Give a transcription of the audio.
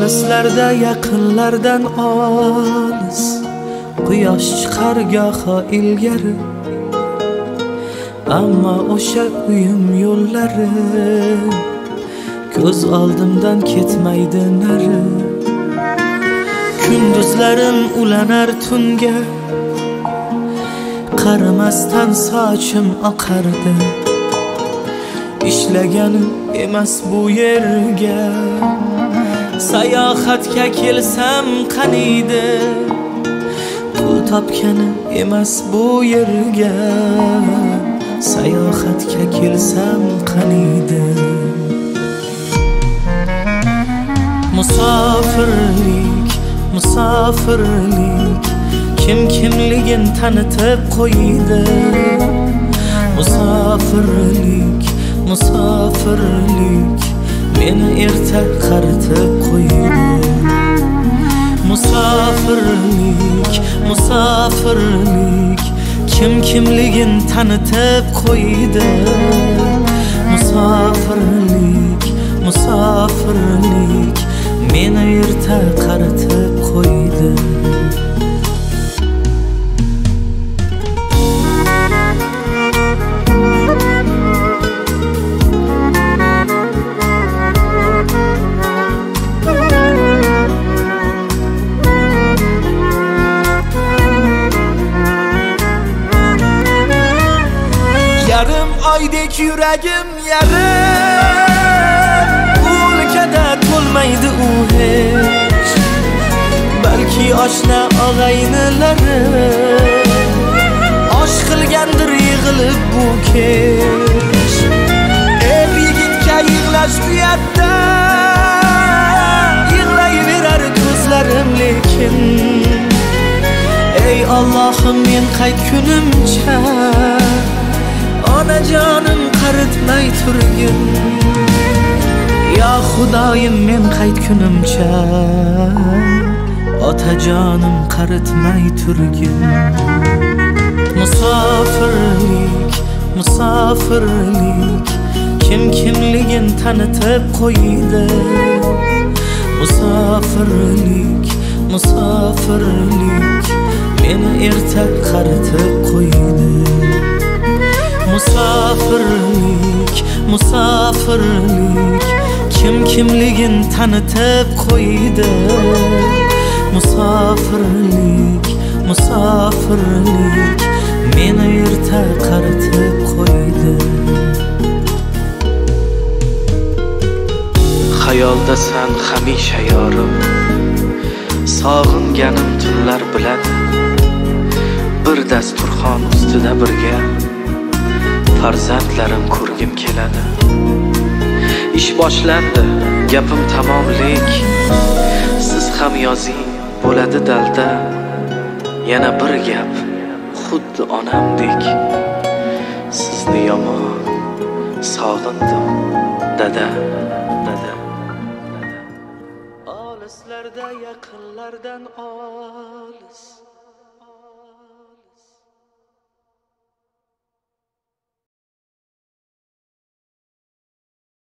Olislarda yaqinlardan olis, quyosh chiqar goho ilgari, ammo o'sha uyim yo'llari ko'z oldimdan ketmaydi nari. Kunduzlarim ulanar tunga, qaramasdan sochim oqardi. Ishlaganim emas bu yerga, sayohatga kelsam qaniydi. Pul topganim emas bu yerga, sayohatga kelsam qaniydi. Musofirlik, musofirlik, kim kimligin tanitib qo'ydi. Musofirlik, musofirlik, meni erta qaritib qo'ydi. Musofirlik, musofirlik, kim kimligin tanitib qo'ydi. Musofirlik, musofirlik, meni erta qaritib qo'ydi. Yarım oydek yuragim yarim, o'lkada to'lmaydi u hech. Balki oshna og'aynilari osh qilgandir yig'ilib bu kech. Er yigitga yig'lash uyatda, yig'layverar ko'zlarim lekin. Ey Allohim, men qaytgunimcha onajonim qaritmay turgin. Ya Xudoyim, men qaytgunimcha otajonim qaritmay turgin. Musofirlik, musofirlik, kim kimligin tanitib qo'ydi. Musofirlik, musofirlik, meni erta qaritib qo'ydi. Musofirlik, musofirlik, kim kimligin tanitib qo'ydi. Musofirlik, musofirlik, meni erta qaritib qo'ydi. Xayoldasan hamisha yorim, sog'inganim tunlar biladi. Bir dasturxon ustida birga farzandlarim ko'rgim keladi. Ish boshlandi, gapim tamomlik. Siz ham yozing, bo'ladi dalda. Yana bir gap, xuddi onamdek. Sizni yomon sog'indim, dada, dada. Olislarda yaqinlardan olis,